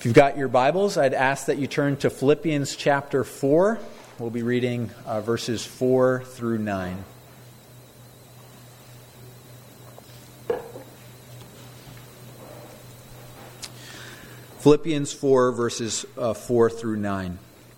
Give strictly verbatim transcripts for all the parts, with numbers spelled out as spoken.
If you've got your Bibles, I'd ask that you turn to Philippians chapter four. We'll be reading uh, verses four through nine. Philippians four, verses uh, four through nine.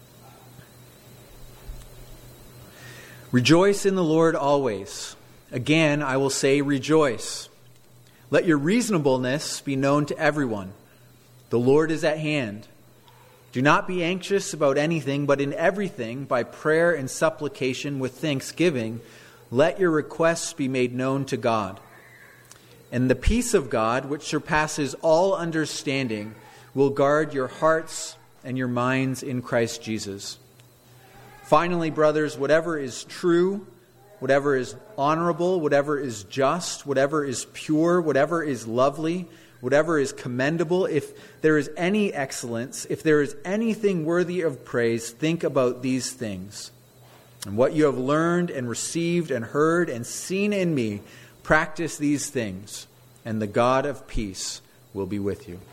Rejoice in the Lord always. Again, I will say rejoice. Let your reasonableness be known to everyone. The Lord is at hand. Do not be anxious about anything, but in everything, by prayer and supplication with thanksgiving, let your requests be made known to God. And the peace of God, which surpasses all understanding, will guard your hearts and your minds in Christ Jesus. Finally, brothers, whatever is true, whatever is honorable, whatever is just, whatever is pure, whatever is lovely, whatever is commendable, if there is any excellence, if there is anything worthy of praise, think about these things. And what you have learned and received and heard and seen in me, practice these things, and the God of peace will be with you.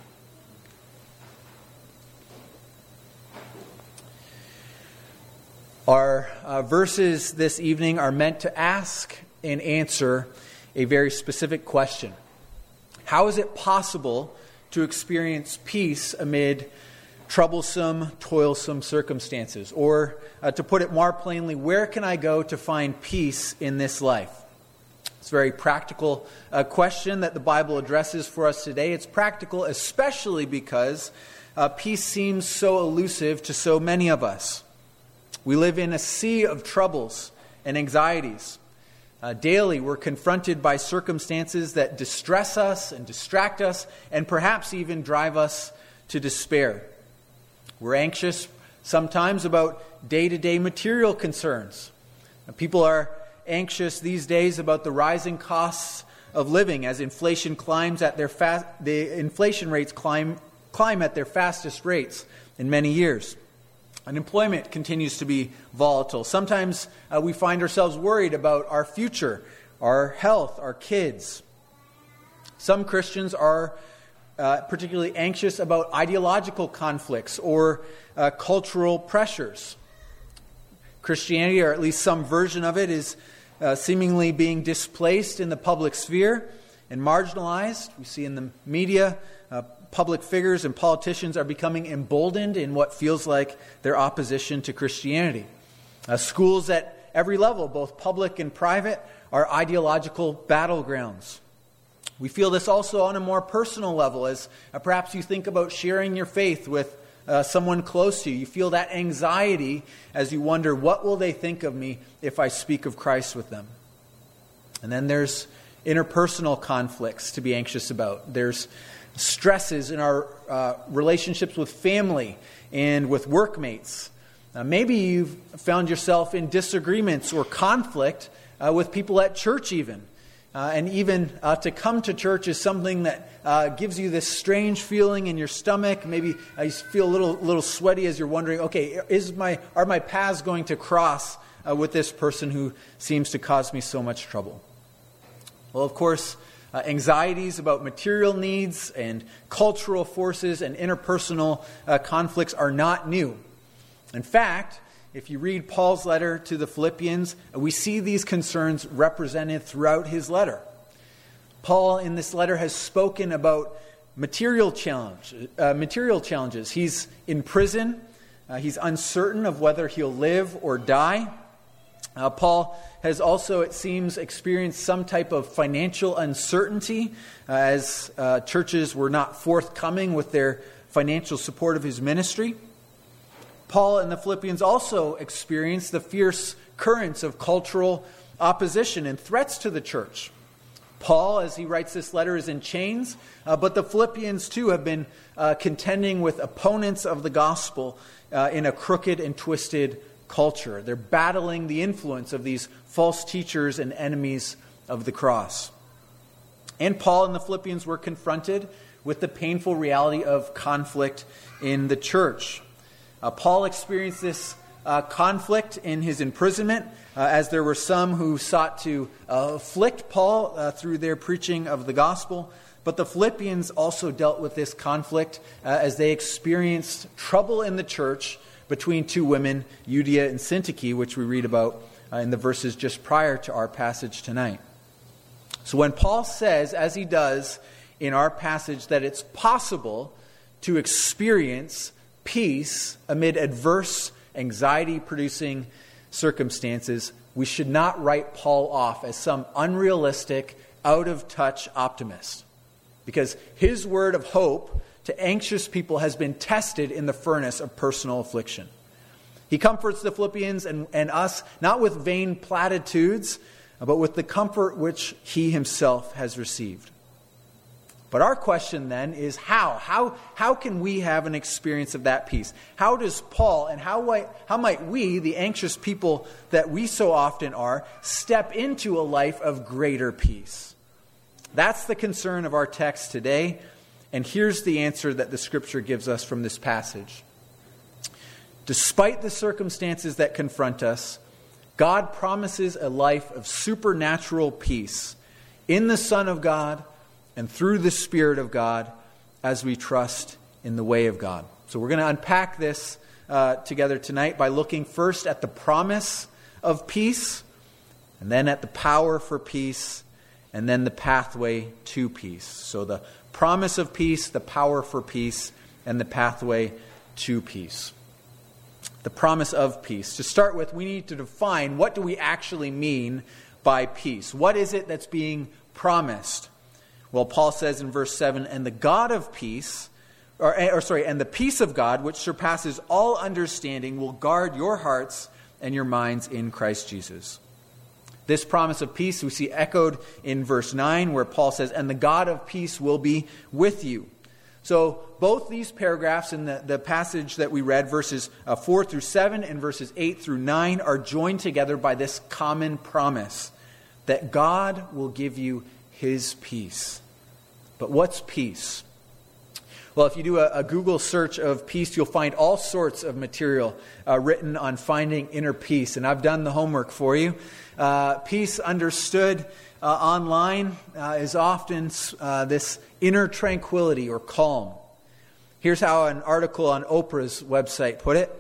Our uh, verses this evening are meant to ask and answer a very specific question. How is it possible to experience peace amid troublesome, toilsome circumstances? Or, uh, to put it more plainly, where can I go to find peace in this life? It's a very practical uh, question that the Bible addresses for us today. It's practical especially because uh, peace seems so elusive to so many of us. We live in a sea of troubles and anxieties. Uh, daily, we're confronted by circumstances that distress us and distract us and perhaps even drive us to despair. We're anxious sometimes about day-to-day material concerns. Uh, people are anxious these days about the rising costs of living as inflation climbs at their fa- the inflation rates climb climb at their fastest rates in many years. Unemployment continues to be volatile. Sometimes uh, we find ourselves worried about our future, our health, our kids. Some Christians are uh, particularly anxious about ideological conflicts or uh, cultural pressures. Christianity, or at least some version of it, is uh, seemingly being displaced in the public sphere and marginalized. We see in the media uh, public figures and politicians are becoming emboldened in what feels like their opposition to Christianity. Uh, schools at every level, both public and private, are ideological battlegrounds. We feel this also on a more personal level as uh, perhaps you think about sharing your faith with uh, someone close to you. You feel that anxiety as you wonder, what will they think of me if I speak of Christ with them? And then there's interpersonal conflicts to be anxious about. There's stresses in our uh, relationships with family and with workmates. Uh, maybe you've found yourself in disagreements or conflict uh, with people at church even. Uh, and even uh, to come to church is something that uh, gives you this strange feeling in your stomach. Maybe uh, you feel a little little sweaty as you're wondering, okay, is my are my paths going to cross uh, with this person who seems to cause me so much trouble? Well, of course, Uh, anxieties about material needs and cultural forces and interpersonal uh, conflicts are not new. In fact, if you read Paul's letter to the Philippians, we see these concerns represented throughout his letter. Paul in this letter has spoken about material challenge, uh, material challenges. He's in prison. Uh, he's uncertain of whether he'll live or die. Uh, Paul has also, it seems, experienced some type of financial uncertainty uh, as uh, churches were not forthcoming with their financial support of his ministry. Paul and the Philippians also experienced the fierce currents of cultural opposition and threats to the church. Paul, as he writes this letter, is in chains, uh, but the Philippians too have been uh, contending with opponents of the gospel uh, in a crooked and twisted culture. They're battling the influence of these false teachers and enemies of the cross. And Paul and the Philippians were confronted with the painful reality of conflict in the church. Uh, Paul experienced this uh, conflict in his imprisonment, uh, as there were some who sought to uh, afflict Paul uh, through their preaching of the gospel. but the Philippians also dealt with this conflict uh, as they experienced trouble in the church between two women, Euodia and Syntyche, which we read about uh, in the verses just prior to our passage tonight. So when Paul says, as he does in our passage, that it's possible to experience peace amid adverse, anxiety-producing circumstances, we should not write Paul off as some unrealistic, out-of-touch optimist. Because his word of hope to anxious people has been tested in the furnace of personal affliction. He comforts the Philippians and, and us, not with vain platitudes, but with the comfort which he himself has received. But our question then is how? How, how can we have an experience of that peace? How does Paul, and how, how might we, the anxious people that we so often are, step into a life of greater peace? That's the concern of our text today, and here's the answer that the Scripture gives us from this passage. Despite the circumstances that confront us, God promises a life of supernatural peace in the Son of God and through the Spirit of God as we trust in the way of God. So we're going to unpack this uh, together tonight by looking first at the promise of peace, and then at the power for peace, and then the pathway to peace. So the promise of peace, the power for peace, and the pathway to peace. The promise of peace. To start with, we need to define what do we actually mean by peace. What is it that's being promised? Well, Paul says in verse seven, and the God of peace, or, or sorry, and the peace of God, which surpasses all understanding, will guard your hearts and your minds in Christ Jesus. This promise of peace we see echoed in verse nine, where Paul says, and the God of peace will be with you. So both these paragraphs in the, the passage that we read, verses uh, four through seven and verses eight through nine, are joined together by this common promise that God will give you His peace. But what's peace? Well, if you do a, a Google search of peace, you'll find all sorts of material uh, written on finding inner peace. And I've done the homework for you. Uh, peace understood uh, online uh, is often uh, this inner tranquility or calm. Here's how an article on Oprah's website put it.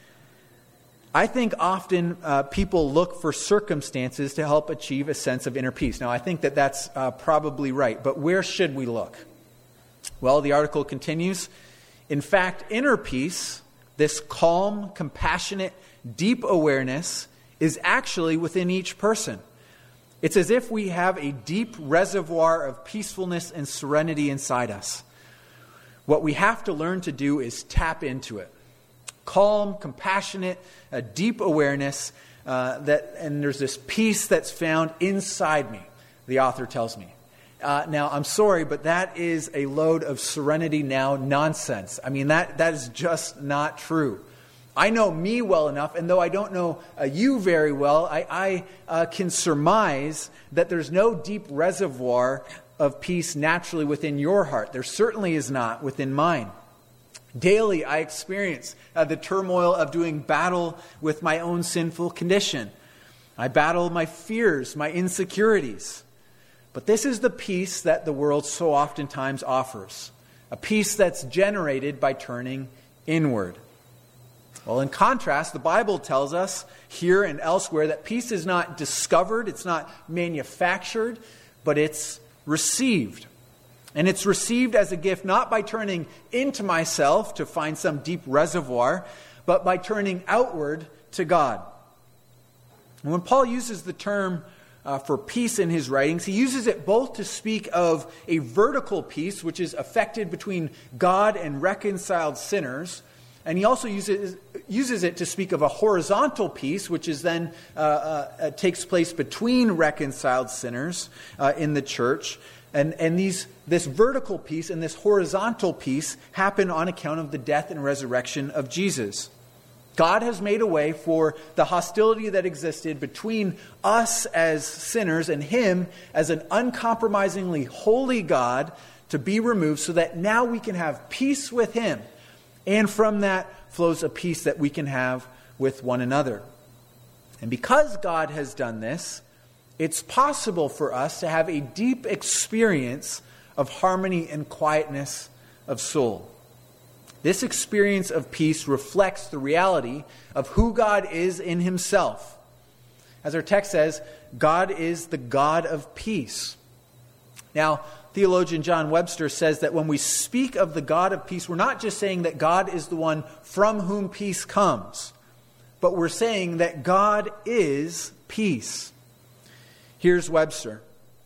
I think often uh, people look for circumstances to help achieve a sense of inner peace. Now, I think that that's uh, probably right, but where should we look? Well, the article continues. In fact, inner peace, this calm, compassionate, deep awareness, is actually within each person. It's as if we have a deep reservoir of peacefulness and serenity inside us. What we have to learn to do is tap into it. Calm, compassionate, a deep awareness, uh, that, and there's this peace that's found inside me, the author tells me. Uh, now, I'm sorry, but that is a load of serenity now nonsense. I mean, that that is just not true. I know me well enough, and though I don't know uh, you very well, I, I uh, can surmise that there's no deep reservoir of peace naturally within your heart. There certainly is not within mine. Daily, I experience uh, the turmoil of doing battle with my own sinful condition. I battle my fears, my insecurities. But this is the peace that the world so oftentimes offers. A peace that's generated by turning inward. Well, in contrast, the Bible tells us here and elsewhere that peace is not discovered, it's not manufactured, but it's received. And it's received as a gift not by turning into myself to find some deep reservoir, but by turning outward to God. And when Paul uses the term uh, for peace in his writings, he uses it both to speak of a vertical peace, which is affected between God and reconciled sinners, and he also uses, uses it to speak of a horizontal peace, which is then uh, uh, takes place between reconciled sinners uh, in the church. And, and these this vertical peace and this horizontal peace happen on account of the death and resurrection of Jesus. God has made a way for the hostility that existed between us as sinners and Him as an uncompromisingly holy God to be removed so that now we can have peace with Him. And from that flows a peace that we can have with one another. And because God has done this, it's possible for us to have a deep experience of harmony and quietness of soul. This experience of peace reflects the reality of who God is in himself. As our text says, God is the God of peace. Now, theologian John Webster says that when we speak of the God of peace, we're not just saying that God is the one from whom peace comes, but we're saying that God is peace. Here's Webster.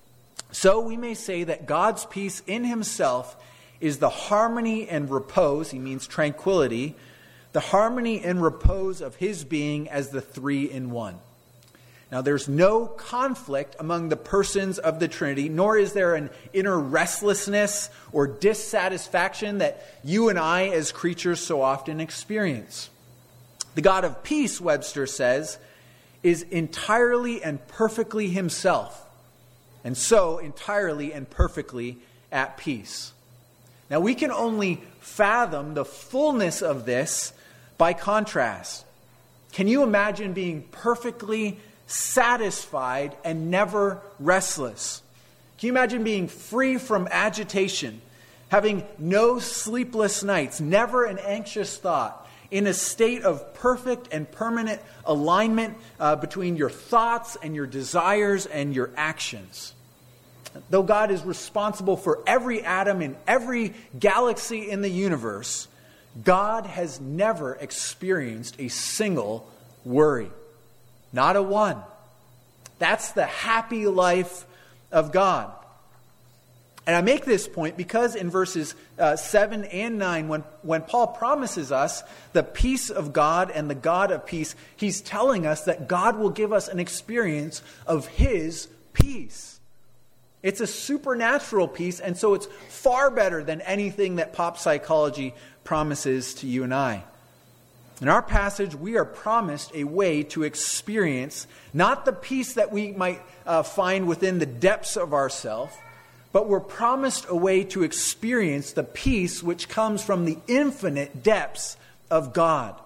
So we may say that God's peace in himself is the harmony and repose, he means tranquility, the harmony and repose of his being as the three in one. Now, there's no conflict among the persons of the Trinity, nor is there an inner restlessness or dissatisfaction that you and I as creatures so often experience. The God of peace, Webster says, is entirely and perfectly himself, and so entirely and perfectly at peace. Now, we can only fathom the fullness of this by contrast. Can you imagine being perfectly satisfied and never restless? Can you imagine being free from agitation, having no sleepless nights, never an anxious thought, in a state of perfect and permanent alignment uh, between your thoughts and your desires and your actions? Though God is responsible for every atom in every galaxy in the universe, God has never experienced a single worry. Not a one. That's the happy life of God. And I make this point because in verses uh, seven and nine, when, when Paul promises us the peace of God and the God of peace, he's telling us that God will give us an experience of his peace. It's a supernatural peace, and so it's far better than anything that pop psychology promises to you and I. In our passage, we are promised a way to experience not the peace that we might uh, find within the depths of ourselves, but we're promised a way to experience the peace which comes from the infinite depths of God.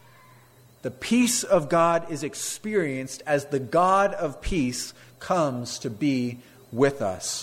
The peace of God is experienced as the God of peace comes to be with us.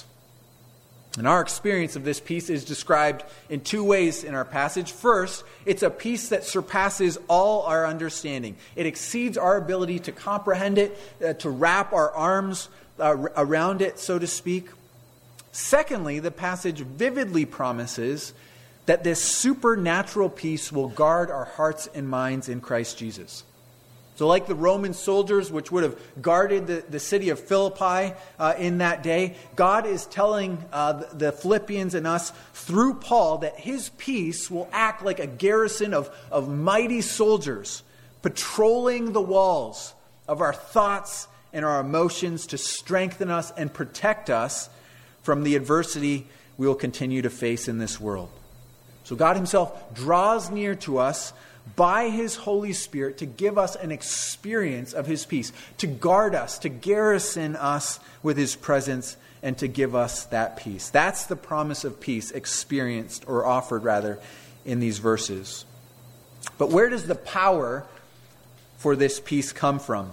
And our experience of this peace is described in two ways in our passage. First, it's a peace that surpasses all our understanding. It exceeds our ability to comprehend it, uh, to wrap our arms uh, around it, so to speak. Secondly, the passage vividly promises that this supernatural peace will guard our hearts and minds in Christ Jesus. So like the Roman soldiers, which would have guarded the, the city of Philippi uh, in that day, God is telling uh, the, the Philippians and us through Paul that his peace will act like a garrison of, of mighty soldiers patrolling the walls of our thoughts and our emotions to strengthen us and protect us from the adversity we will continue to face in this world. So God himself draws near to us by his Holy Spirit to give us an experience of his peace, to guard us, to garrison us with his presence, and to give us that peace. That's the promise of peace experienced, or offered rather, in these verses. But where does the power for this peace come from?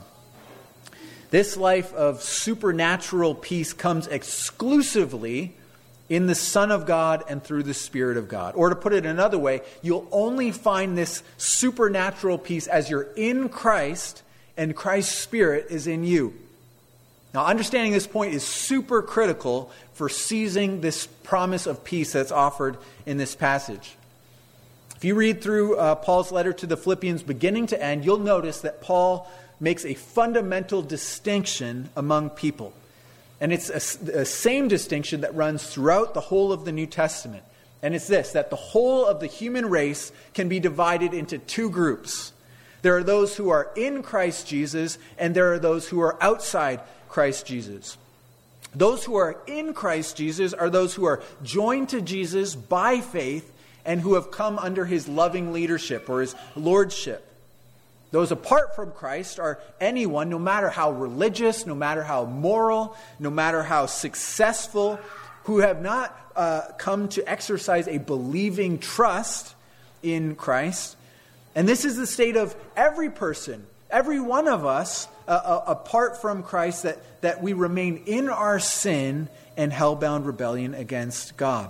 This life of supernatural peace comes exclusively in the Son of God and through the Spirit of God. Or to put it another way, you'll only find this supernatural peace as you're in Christ and Christ's Spirit is in you. Now, understanding this point is super critical for seizing this promise of peace that's offered in this passage. If you read through uh, Paul's letter to the Philippians beginning to end, you'll notice that Paul makes a fundamental distinction among people. And it's a, a same distinction that runs throughout the whole of the New Testament. And it's this, that the whole of the human race can be divided into two groups. There are those who are in Christ Jesus, and there are those who are outside Christ Jesus. Those who are in Christ Jesus are those who are joined to Jesus by faith and who have come under his loving leadership or his lordship. Those apart from Christ are anyone, no matter how religious, no matter how moral, no matter how successful, who have not uh, come to exercise a believing trust in Christ. And this is the state of every person, every one of us, uh, uh, apart from Christ, that, that we remain in our sin, and hell-bound rebellion against God.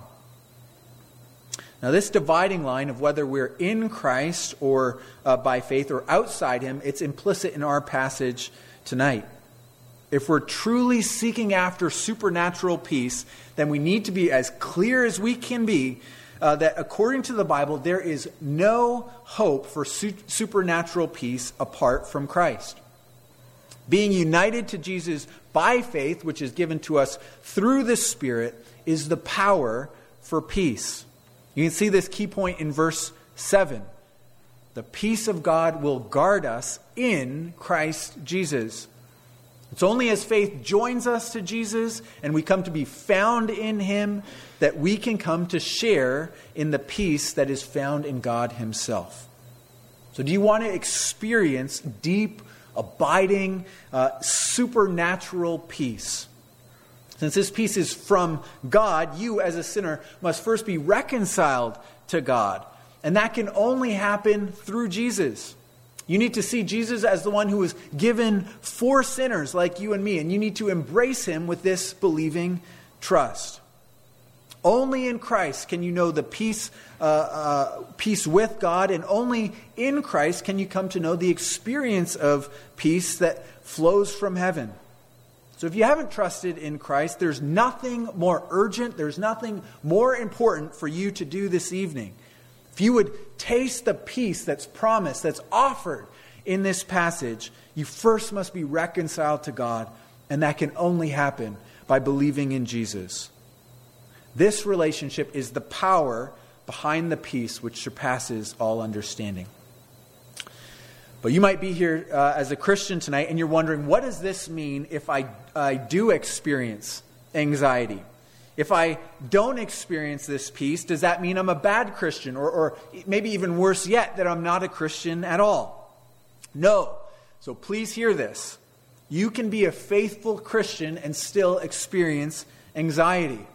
Now, this dividing line of whether we're in Christ or uh, by faith or outside him, it's implicit in our passage tonight. If we're truly seeking after supernatural peace, then we need to be as clear as we can be uh, that according to the Bible, there is no hope for su- supernatural peace apart from Christ. Being united to Jesus by faith, which is given to us through the Spirit, is the power for peace. You can see this key point in verse seven. The peace of God will guard us in Christ Jesus. It's only as faith joins us to Jesus and we come to be found in him that we can come to share in the peace that is found in God himself. So do you want to experience deep, abiding, uh, supernatural peace? Since this peace is from God, you as a sinner must first be reconciled to God. And that can only happen through Jesus. You need to see Jesus as the one who was given for sinners like you and me. And you need to embrace him with this believing trust. Only in Christ can you know the peace, uh, uh, peace with God. And only in Christ can you come to know the experience of peace that flows from heaven. So if you haven't trusted in Christ, there's nothing more urgent, there's nothing more important for you to do this evening. If you would taste the peace that's promised, that's offered in this passage, you first must be reconciled to God, and that can only happen by believing in Jesus. This relationship is the power behind the peace which surpasses all understanding. But you might be here uh, as a Christian tonight and you're wondering, what does this mean if I, I do experience anxiety? If I don't experience this peace, does that mean I'm a bad Christian? Or, or maybe even worse yet, that I'm not a Christian at all? No. So please hear this. You can be a faithful Christian and still experience anxiety.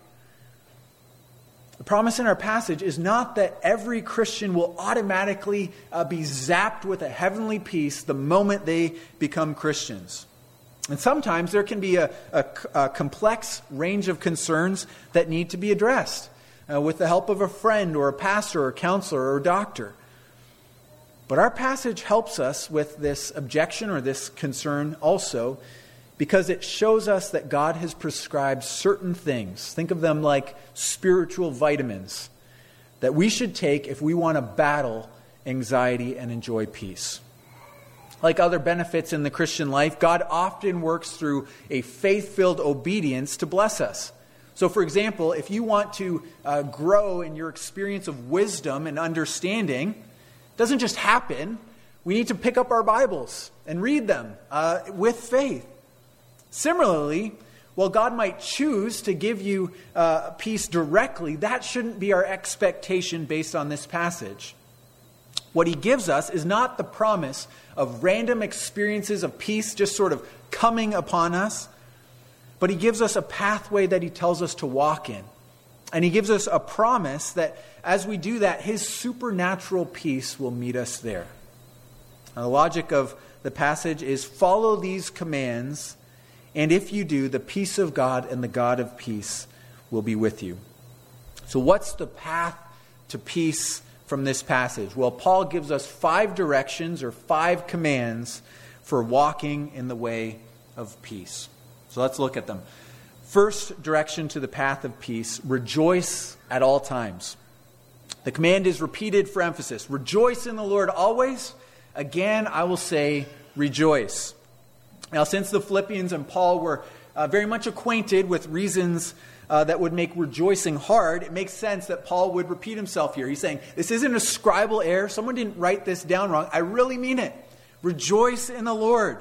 The promise in our passage is not that every Christian will automatically uh, be zapped with a heavenly peace the moment they become Christians. And sometimes there can be a, a, a complex range of concerns that need to be addressed uh, with the help of a friend or a pastor or counselor or doctor. But our passage helps us with this objection or this concern also, because it shows us that God has prescribed certain things. Think of them like spiritual vitamins that we should take if we want to battle anxiety and enjoy peace. Like other benefits in the Christian life, God often works through a faith-filled obedience to bless us. So for example, if you want to uh, grow in your experience of wisdom and understanding, it doesn't just happen. We need to pick up our Bibles and read them uh, with faith. Similarly, while God might choose to give you uh, peace directly, that shouldn't be our expectation based on this passage. What he gives us is not the promise of random experiences of peace just sort of coming upon us, but he gives us a pathway that he tells us to walk in. And he gives us a promise that as we do that, his supernatural peace will meet us there. Now, the logic of the passage is follow these commands, and if you do, the peace of God and the God of peace will be with you. So what's the path to peace from this passage? Well, Paul gives us five directions or five commands for walking in the way of peace. So let's look at them. First direction to the path of peace, rejoice at all times. The command is repeated for emphasis. Rejoice in the Lord always. Again, I will say rejoice. Now, since the Philippians and Paul were uh, very much acquainted with reasons uh, that would make rejoicing hard, it makes sense that Paul would repeat himself here. He's saying, this isn't a scribal error. Someone didn't write this down wrong. I really mean it. Rejoice in the Lord.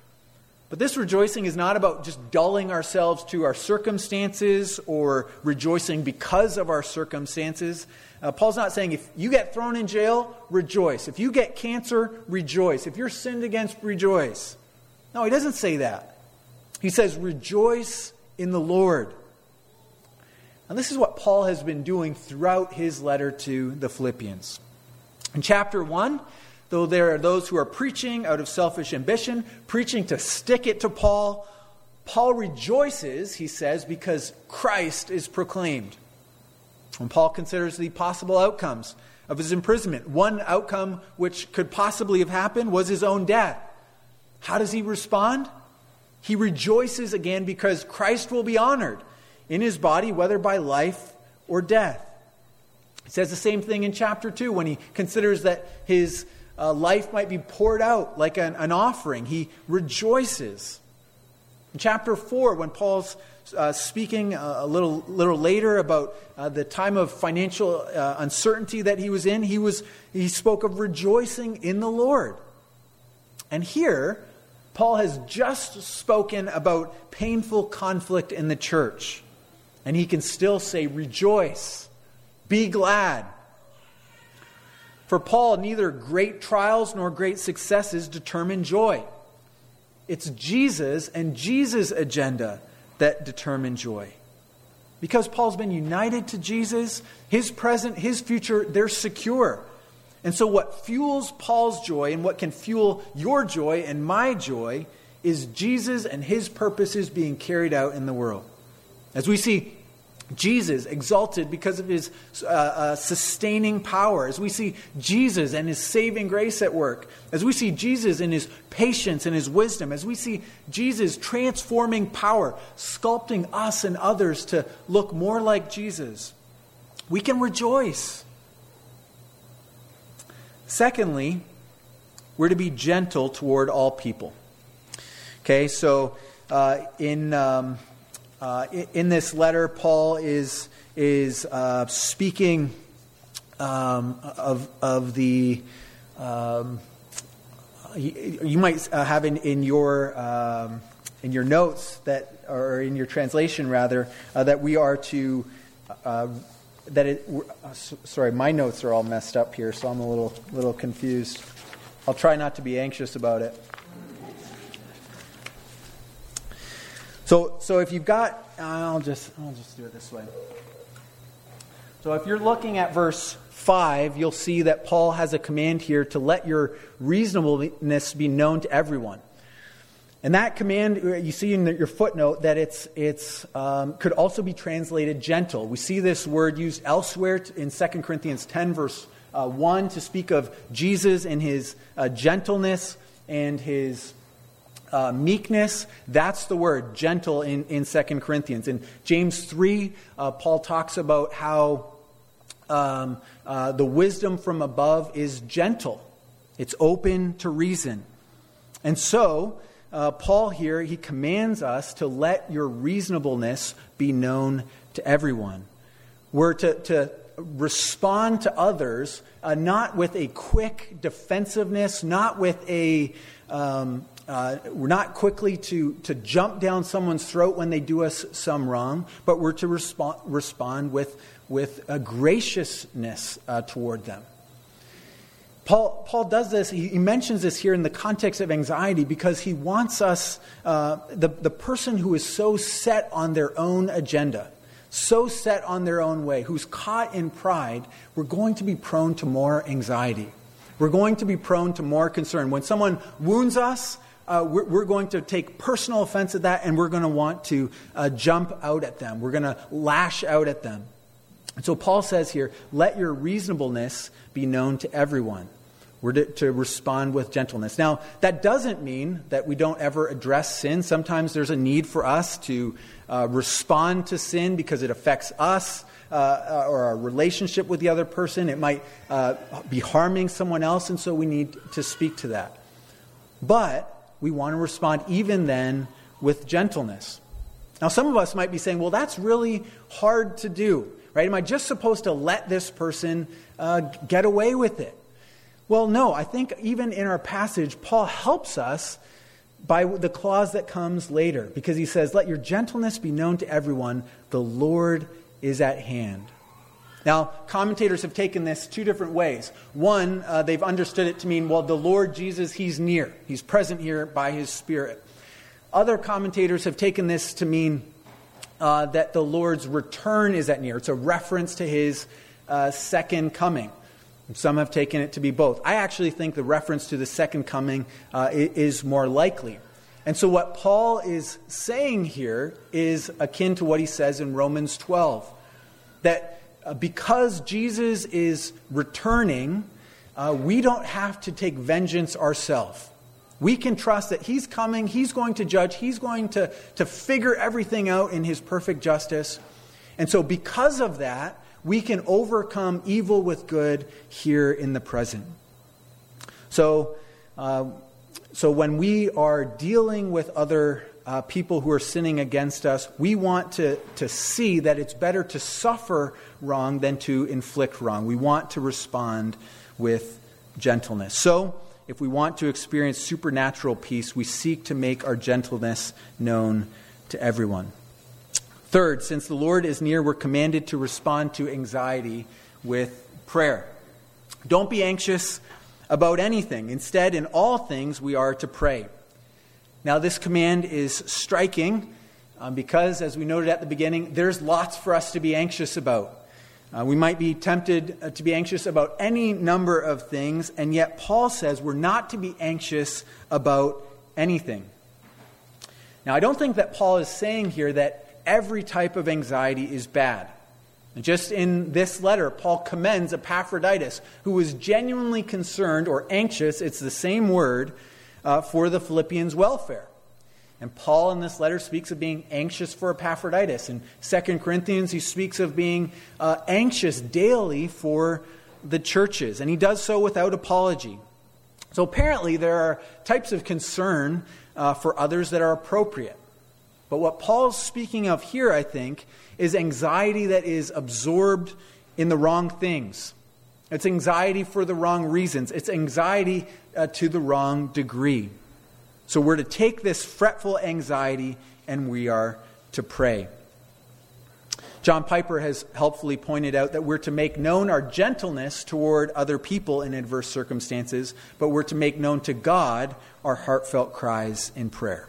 But this rejoicing is not about just dulling ourselves to our circumstances or rejoicing because of our circumstances. Uh, Paul's not saying if you get thrown in jail, rejoice. If you get cancer, rejoice. If you're sinned against, rejoice. No, he doesn't say that. He says, rejoice in the Lord. And this is what Paul has been doing throughout his letter to the Philippians. In chapter one, though there are those who are preaching out of selfish ambition, preaching to stick it to Paul, Paul rejoices, he says, because Christ is proclaimed. And Paul considers the possible outcomes of his imprisonment. One outcome which could possibly have happened was his own death. How does he respond? He rejoices again because Christ will be honored in his body, whether by life or death. He says the same thing in chapter two when he considers that his uh, life might be poured out like an, an offering. He rejoices. In chapter four, when Paul's uh, speaking uh, a little, little later about uh, the time of financial uh, uncertainty that he was in, he was he spoke of rejoicing in the Lord. And here, Paul has just spoken about painful conflict in the church. And he can still say, rejoice, be glad. For Paul, neither great trials nor great successes determine joy. It's Jesus and Jesus' agenda that determine joy. Because Paul's been united to Jesus, his present, his future, they're secure. And so what fuels Paul's joy and what can fuel your joy and my joy is Jesus and his purposes being carried out in the world. As we see Jesus exalted because of his uh, uh, sustaining power, as we see Jesus and his saving grace at work, as we see Jesus in his patience and his wisdom, as we see Jesus transforming power, sculpting us and others to look more like Jesus, we can rejoice. Secondly, we're to be gentle toward all people. Okay, so uh, in um, uh, in this letter, Paul is is uh, speaking um, of of the. Um, you, you might uh, have in in your um, in your notes that, or in your translation rather, uh, that we are to. Uh, That it, uh, sorry, my notes are all messed up here, so I'm a little little confused. I'll try not to be anxious about it. So, so if you've got, I'll just I'll just do it this way. So, if you're looking at verse five, you'll see that Paul has a command here to let your reasonableness be known to everyone. And that command, you see in your footnote that it's it's um, could also be translated gentle. We see this word used elsewhere in Second Corinthians ten, verse uh, one, to speak of Jesus and his uh, gentleness and his uh, meekness. That's the word, gentle, in, in Second Corinthians. In James three, uh, Paul talks about how um, uh, the wisdom from above is gentle. It's open to reason. And so, Uh, Paul here, he commands us to let your reasonableness be known to everyone. We're to, to respond to others, uh, not with a quick defensiveness, not with a, um, uh, we're not quickly to, to jump down someone's throat when they do us some wrong, but we're to respond, respond with, with a graciousness uh, toward them. Paul, Paul does this, he, he mentions this here in the context of anxiety because he wants us, uh, the, the person who is so set on their own agenda, so set on their own way, who's caught in pride, we're going to be prone to more anxiety. We're going to be prone to more concern. When someone wounds us, uh, we're, we're going to take personal offense at that and we're going to want to uh, jump out at them. We're going to lash out at them. And so Paul says here, let your reasonableness be known to everyone. We're to, to respond with gentleness. Now, that doesn't mean that we don't ever address sin. Sometimes there's a need for us to uh, respond to sin because it affects us uh, or our relationship with the other person. It might uh, be harming someone else, and so we need to speak to that. But we want to respond even then with gentleness. Now, some of us might be saying, well, that's really hard to do, right? Am I just supposed to let this person uh, get away with it? Well, no, I think even in our passage, Paul helps us by the clause that comes later, because he says, let your gentleness be known to everyone, the Lord is at hand. Now, commentators have taken this two different ways. One, uh, they've understood it to mean, well, the Lord Jesus, he's near. He's present here by his Spirit. Other commentators have taken this to mean uh, that the Lord's return is at near. It's a reference to his uh, second coming. Some have taken it to be both. I actually think the reference to the second coming uh, is more likely. And so what Paul is saying here is akin to what he says in Romans twelve. That uh, because Jesus is returning, uh, we don't have to take vengeance ourselves. We can trust that he's coming, he's going to judge, he's going to, to figure everything out in his perfect justice. And so because of that, we can overcome evil with good here in the present. So, uh, so when we are dealing with other uh, people who are sinning against us, we want to, to see that it's better to suffer wrong than to inflict wrong. We want to respond with gentleness. So, if we want to experience supernatural peace, we seek to make our gentleness known to everyone. Third, since the Lord is near, we're commanded to respond to anxiety with prayer. Don't be anxious about anything. Instead, in all things, we are to pray. Now, this command is striking um, because, as we noted at the beginning, there's lots for us to be anxious about. Uh, we might be tempted uh, to be anxious about any number of things, and yet Paul says we're not to be anxious about anything. Now, I don't think that Paul is saying here that every type of anxiety is bad. Just in this letter, Paul commends Epaphroditus, who was genuinely concerned or anxious, it's the same word, uh, for the Philippians' welfare. And Paul in this letter speaks of being anxious for Epaphroditus. In Second Corinthians, he speaks of being uh, anxious daily for the churches. And he does so without apology. So apparently there are types of concern uh, for others that are appropriate. But what Paul's speaking of here, I think, is anxiety that is absorbed in the wrong things. It's anxiety for the wrong reasons. It's anxiety uh, to the wrong degree. So we're to take this fretful anxiety and we are to pray. John Piper has helpfully pointed out that we're to make known our gentleness toward other people in adverse circumstances, but we're to make known to God our heartfelt cries in prayer.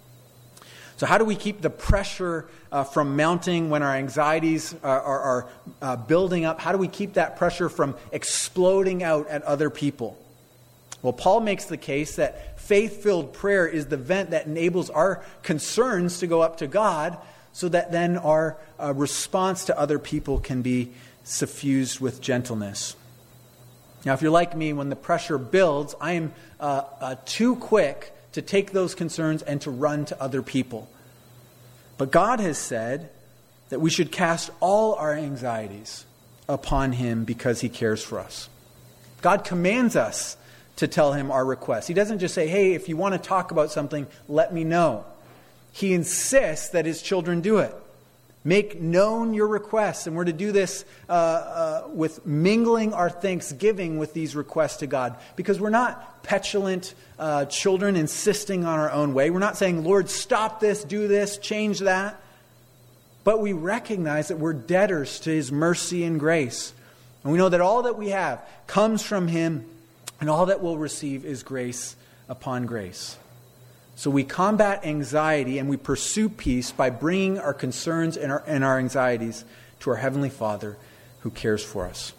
So how do we keep the pressure uh, from mounting when our anxieties are, are, are uh, building up? How do we keep that pressure from exploding out at other people? Well, Paul makes the case that faith-filled prayer is the vent that enables our concerns to go up to God so that then our uh, response to other people can be suffused with gentleness. Now, if you're like me, when the pressure builds, I am uh, uh, too quick to take those concerns and to run to other people. But God has said that we should cast all our anxieties upon Him because He cares for us. God commands us to tell Him our requests. He doesn't just say, hey, if you want to talk about something, let me know. He insists that His children do it. Make known your requests. And we're to do this uh, uh, with mingling our thanksgiving with these requests to God. Because we're not petulant uh, children insisting on our own way. We're not saying, Lord, stop this, do this, change that. But we recognize that we're debtors to His mercy and grace. And we know that all that we have comes from Him, and all that we'll receive is grace upon grace. So we combat anxiety and we pursue peace by bringing our concerns and our, and our anxieties to our Heavenly Father who cares for us.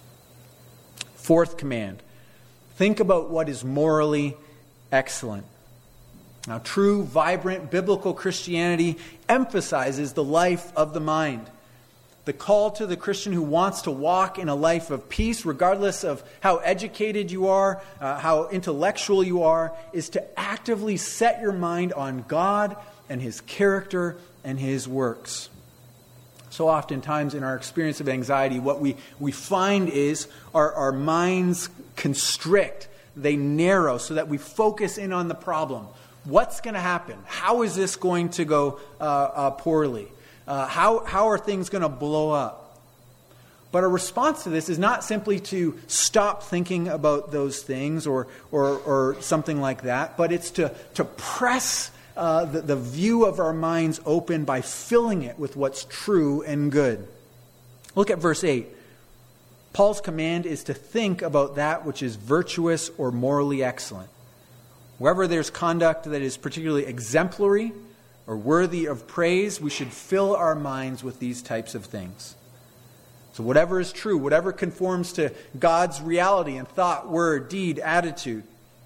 Fourth command, think about what is morally excellent. Now, true, vibrant, biblical Christianity emphasizes the life of the mind. The call to the Christian who wants to walk in a life of peace, regardless of how educated you are, uh, how intellectual you are, is to actively set your mind on God and His character and His works. So oftentimes in our experience of anxiety, what we, we find is our, our minds constrict, they narrow so that we focus in on the problem. What's going to happen? How is this going to go uh, uh, poorly? Uh, how, how are things going to blow up? But our response to this is not simply to stop thinking about those things or or, or something like that, but it's to, to press uh, the, the view of our minds open by filling it with what's true and good. Look at verse eight. Paul's command is to think about that which is virtuous or morally excellent. Wherever there's conduct that is particularly exemplary or worthy of praise, we should fill our minds with these types of things. So whatever is true, whatever conforms to God's reality and thought, word, deed, attitude,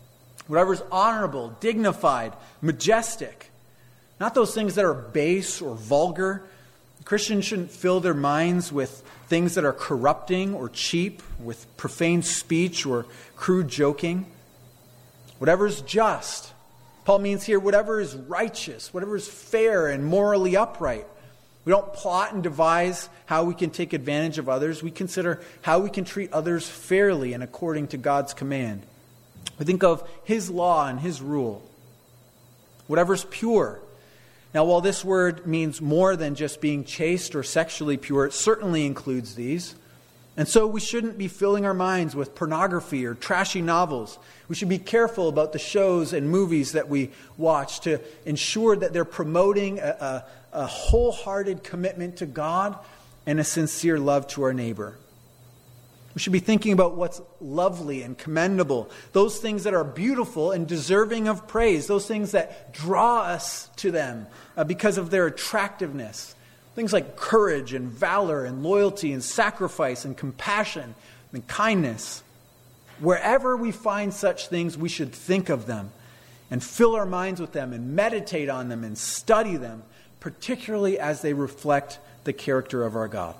whatever is honorable, dignified, majestic. Not those things that are base or vulgar. Christians shouldn't fill their minds with things that are corrupting or cheap, with profane speech or crude joking. Whatever is just. Paul means here whatever is righteous, whatever is fair and morally upright. We don't plot and devise how we can take advantage of others. We consider how we can treat others fairly and according to God's command. We think of His law and His rule. Whatever is pure. Now, while this word means more than just being chaste or sexually pure, it certainly includes these. And so we shouldn't be filling our minds with pornography or trashy novels. We should be careful about the shows and movies that we watch to ensure that they're promoting a, a, a wholehearted commitment to God and a sincere love to our neighbor. We should be thinking about what's lovely and commendable, those things that are beautiful and deserving of praise, those things that draw us to them uh, because of their attractiveness. Things like courage and valor and loyalty and sacrifice and compassion and kindness. Wherever we find such things, we should think of them and fill our minds with them and meditate on them and study them, particularly as they reflect the character of our God.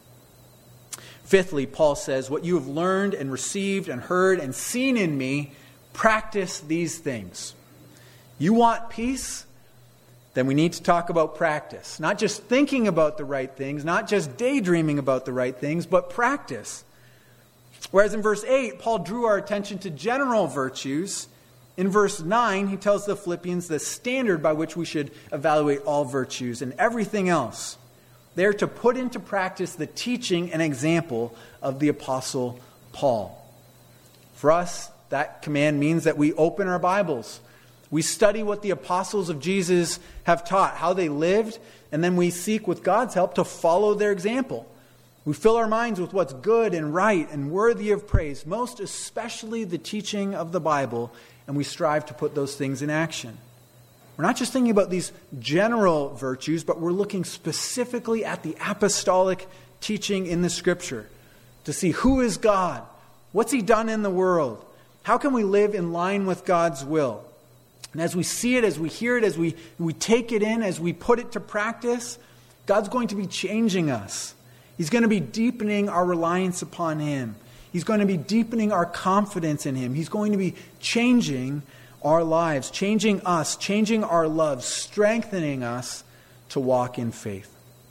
Fifthly, Paul says, what you have learned and received and heard and seen in me, practice these things. You want peace? Then we need to talk about practice. Not just thinking about the right things, not just daydreaming about the right things, but practice. Whereas in verse eight, Paul drew our attention to general virtues. In verse nine, he tells the Philippians the standard by which we should evaluate all virtues and everything else. They're to put into practice the teaching and example of the Apostle Paul. For us, that command means that we open our Bibles. We study what the apostles of Jesus have taught, how they lived, and then we seek, with God's help, to follow their example. We fill our minds with what's good and right and worthy of praise, most especially the teaching of the Bible, and we strive to put those things in action. We're not just thinking about these general virtues, but we're looking specifically at the apostolic teaching in the Scripture to see who is God, what's He done in the world, how can we live in line with God's will. And as we see it, as we hear it, as we, we take it in, as we put it to practice, God's going to be changing us. He's going to be deepening our reliance upon Him. He's going to be deepening our confidence in Him. He's going to be changing our lives, changing us, changing our love, strengthening us to walk in faith.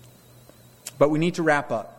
But we need to wrap up.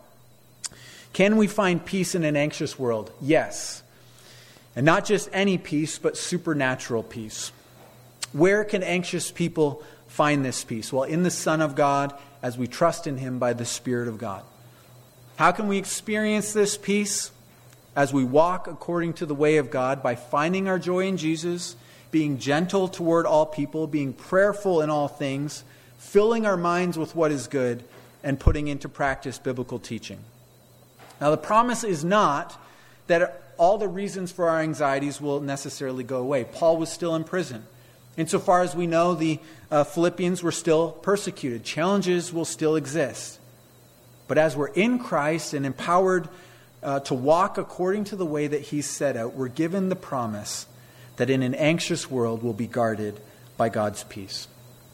Can we find peace in an anxious world? Yes. And not just any peace, but supernatural peace. Where can anxious people find this peace? Well, in the Son of God, as we trust in Him by the Spirit of God. How can we experience this peace? As we walk according to the way of God, by finding our joy in Jesus, being gentle toward all people, being prayerful in all things, filling our minds with what is good, and putting into practice biblical teaching. Now, the promise is not that all the reasons for our anxieties will necessarily go away. Paul was still in prison. Insofar as we know, the uh, Philippians were still persecuted. Challenges will still exist. But as we're in Christ and empowered uh, to walk according to the way that He's set out, we're given the promise that in an anxious world we'll be guarded by God's peace.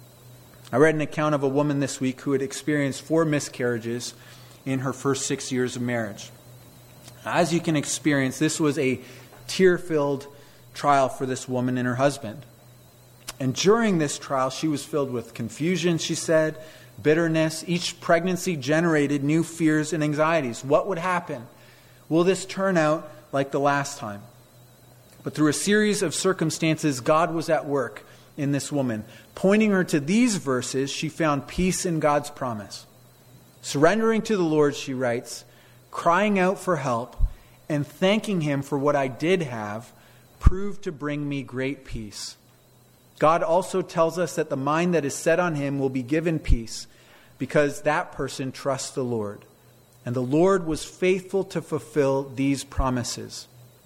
I read an account of a woman this week who had experienced four miscarriages in her first six years of marriage. As you can experience, this was a tear-filled trial for this woman and her husband. And during this trial, she was filled with confusion, she said, bitterness. Each pregnancy generated new fears and anxieties. What would happen? Will this turn out like the last time? But through a series of circumstances, God was at work in this woman. Pointing her to these verses, she found peace in God's promise. Surrendering to the Lord, she writes, crying out for help and thanking Him for what I did have proved to bring me great peace. God also tells us that the mind that is set on Him will be given peace because that person trusts the Lord. And the Lord was faithful to fulfill these promises.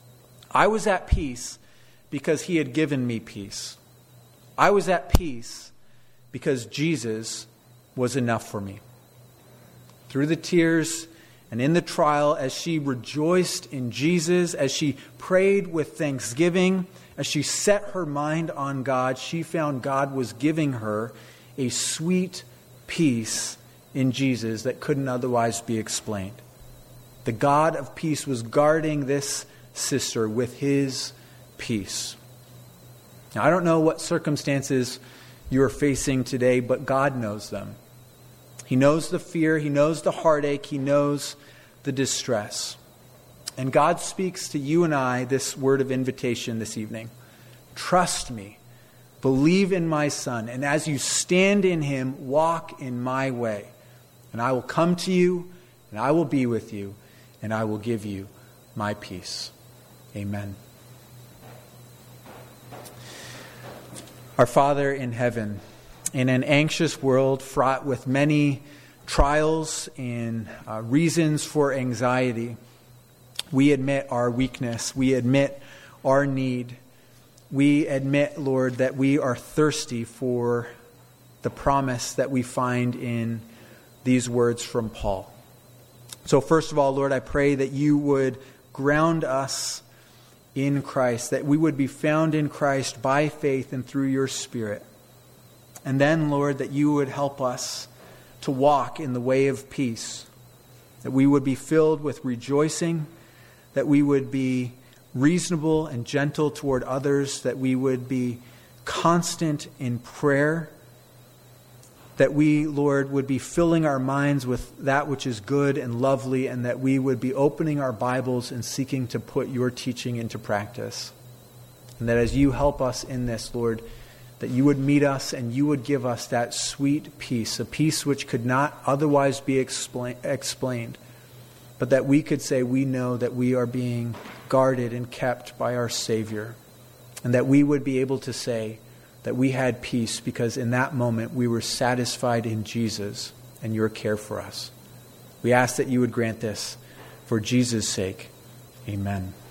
I was at peace because He had given me peace. I was at peace because Jesus was enough for me. Through the tears And in the trial, as she rejoiced in Jesus, as she prayed with thanksgiving, as she set her mind on God, she found God was giving her a sweet peace in Jesus that couldn't otherwise be explained. The God of peace was guarding this sister with his peace. Now, I don't know what circumstances you are facing today, but God knows them. He knows the fear, he knows the heartache, he knows the distress. And God speaks to you and I this word of invitation this evening. Trust me, believe in my Son, and as you stand in him, walk in my way. And I will come to you, and I will be with you, and I will give you my peace. Amen. Our Father in heaven, in an anxious world fraught with many trials and uh, reasons for anxiety, we admit our weakness. We admit our need. We admit, Lord, that we are thirsty for the promise that we find in these words from Paul. So first of all, Lord, I pray that you would ground us in Christ, that we would be found in Christ by faith and through your Spirit. And then, Lord, that you would help us to walk in the way of peace, that we would be filled with rejoicing, that we would be reasonable and gentle toward others, that we would be constant in prayer, that we, Lord, would be filling our minds with that which is good and lovely, and that we would be opening our Bibles and seeking to put your teaching into practice. And that as you help us in this, Lord, that you would meet us and you would give us that sweet peace, a peace which could not otherwise be explain, explained, but that we could say we know that we are being guarded and kept by our Savior, and that we would be able to say that we had peace because in that moment we were satisfied in Jesus and your care for us. We ask that you would grant this for Jesus' sake. Amen.